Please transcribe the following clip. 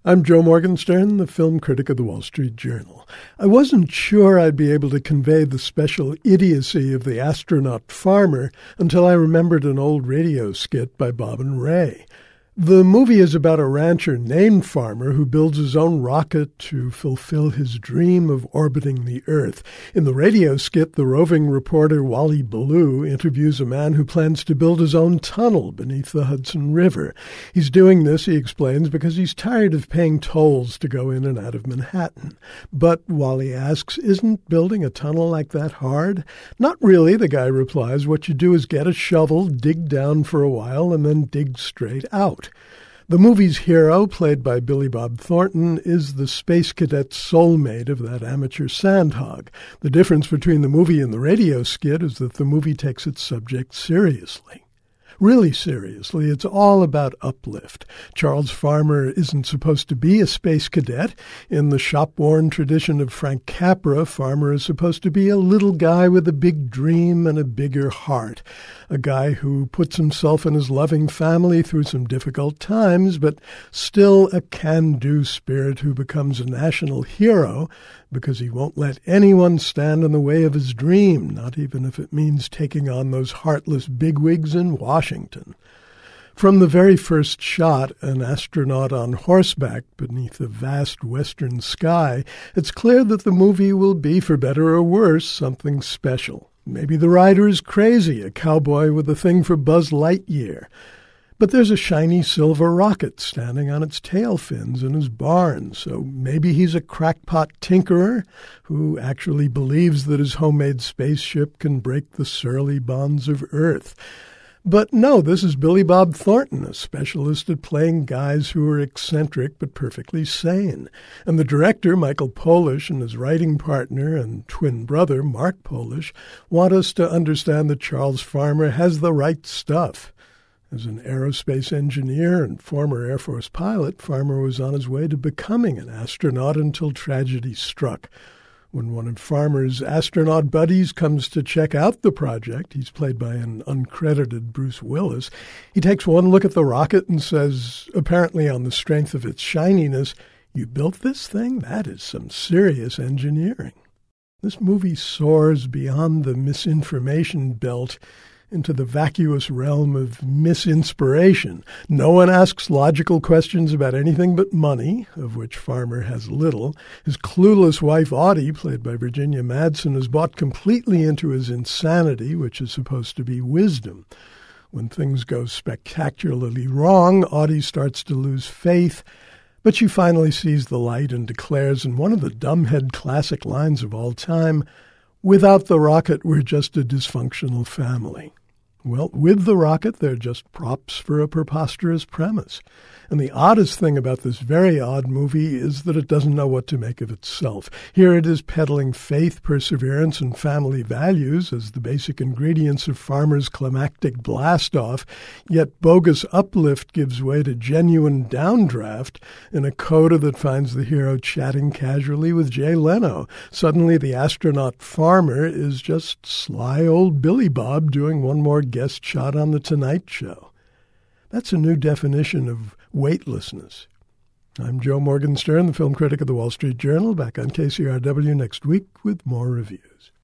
I'm Joe Morgenstern, the film critic of the Wall Street Journal. I wasn't sure I'd be able to convey the special idiocy of the astronaut farmer until I remembered an old radio skit by Bob and Ray. The movie is about a rancher named Farmer who builds his own rocket to fulfill his dream of orbiting the Earth. In the radio skit, the roving reporter Wally Ballou interviews a man who plans to build his own tunnel beneath the Hudson River. He's doing this, he explains, because he's tired of paying tolls to go in and out of Manhattan. But, Wally asks, isn't building a tunnel like that hard? Not really, the guy replies. What you do is get a shovel, dig down for a while, and then dig straight out. The movie's hero, played by Billy Bob Thornton, is the space cadet's soulmate of that amateur sandhog. The difference between the movie and the radio skit is that the movie takes its subject seriously. Really seriously, it's all about uplift. Charles Farmer isn't supposed to be a space cadet. In the shop-worn tradition of Frank Capra, Farmer is supposed to be a little guy with a big dream and a bigger heart. A guy who puts himself and his loving family through some difficult times, but still a can-do spirit who becomes a national hero because he won't let anyone stand in the way of his dream, not even if it means taking on those heartless bigwigs in Washington. From the very first shot, an astronaut on horseback beneath a vast western sky, it's clear that the movie will be, for better or worse, something special. Maybe the rider is crazy, a cowboy with a thing for Buzz Lightyear. But there's a shiny silver rocket standing on its tail fins in his barn, so maybe he's a crackpot tinkerer who actually believes that his homemade spaceship can break the surly bonds of Earth. But no, this is Billy Bob Thornton, a specialist at playing guys who are eccentric but perfectly sane. And the director, Michael Polish, and his writing partner and twin brother, Mark Polish, want us to understand that Charles Farmer has the right stuff. As an aerospace engineer and former Air Force pilot, Farmer was on his way to becoming an astronaut until tragedy struck. When one of Farmer's astronaut buddies comes to check out the project, he's played by an uncredited Bruce Willis, he takes one look at the rocket and says, apparently on the strength of its shininess, "You built this thing? That is some serious engineering." This movie soars beyond the misinformation belt into the vacuous realm of misinspiration. No one asks logical questions about anything but money, of which Farmer has little. His clueless wife, Audie, played by Virginia Madsen, is bought completely into his insanity, which is supposed to be wisdom. When things go spectacularly wrong, Audie starts to lose faith, but she finally sees the light and declares in one of the dumbhead classic lines of all time, "Without the rocket, we're just a dysfunctional family." Well, with the rocket, they're just props for a preposterous premise. And the oddest thing about this very odd movie is that it doesn't know what to make of itself. Here it is peddling faith, perseverance, and family values as the basic ingredients of Farmer's climactic blast-off, yet bogus uplift gives way to genuine downdraft in a coda that finds the hero chatting casually with Jay Leno. Suddenly the astronaut Farmer is just sly old Billy Bob doing one more guest shot on The Tonight Show. That's a new definition of weightlessness. I'm Joe Morgenstern, the film critic of the Wall Street Journal, back on KCRW next week with more reviews.